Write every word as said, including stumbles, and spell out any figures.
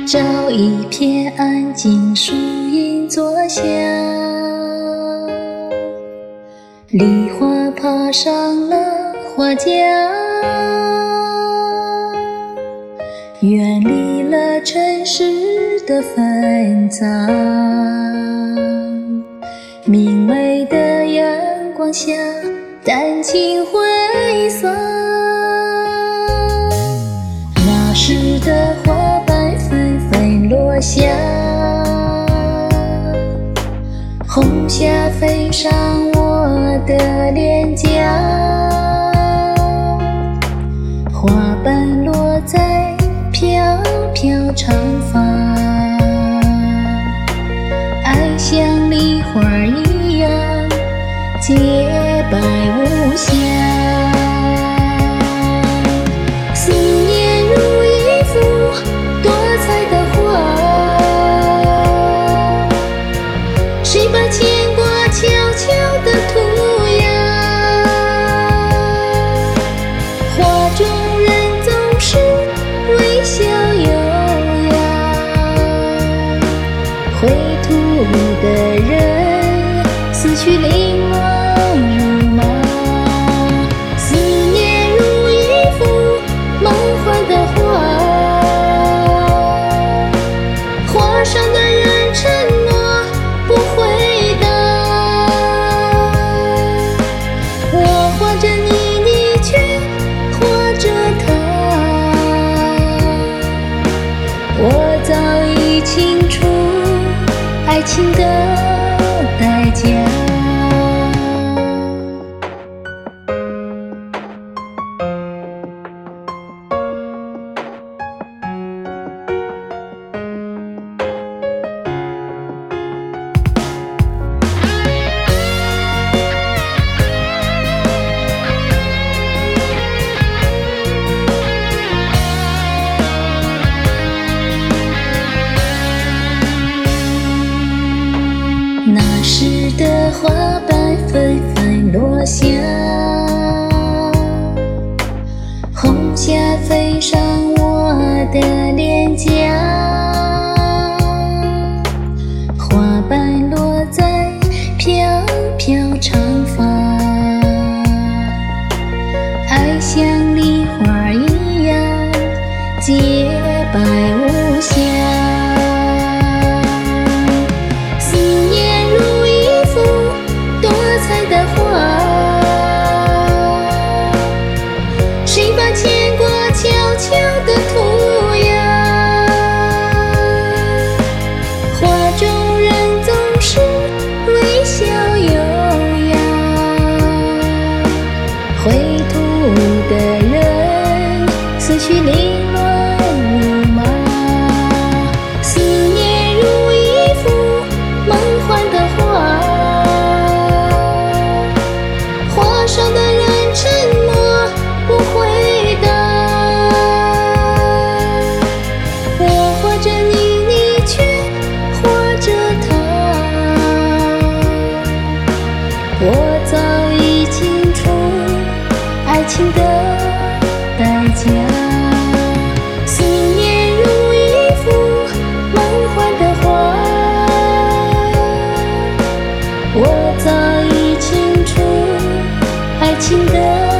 找一片安静树荫坐下，梨花爬上了花架，远离了尘世的纷杂，明媚的阳光下淡情挥洒，那时的花瓣纷纷落下，红霞飞上我的脸颊，花瓣落在飘飘长发，爱像梨花一样洁白无瑕，思念如一幅多彩的画，谁把牵挂悄悄地涂鸦，画中人总是微笑优雅，绘图的人思绪凌乱如麻，思念如一幅梦幻的画，画上的人承诺不回答，我画着你，你却画着他，我早已清楚爱情的代价。那时的花瓣纷纷落下，红霞飞上我的脸颊，花瓣落在飘飘长发，爱像梨花一样洁白无瑕，谁把牵挂悄悄地涂鸦，画中人总是微笑优雅，绘图的人思绪凌乱如麻，思念如一幅梦幻的画，画上的人承诺不回答，我画着你，你却画着他，我早已清楚爱情的代价，思念如一幅梦幻的画，我早已清楚爱情的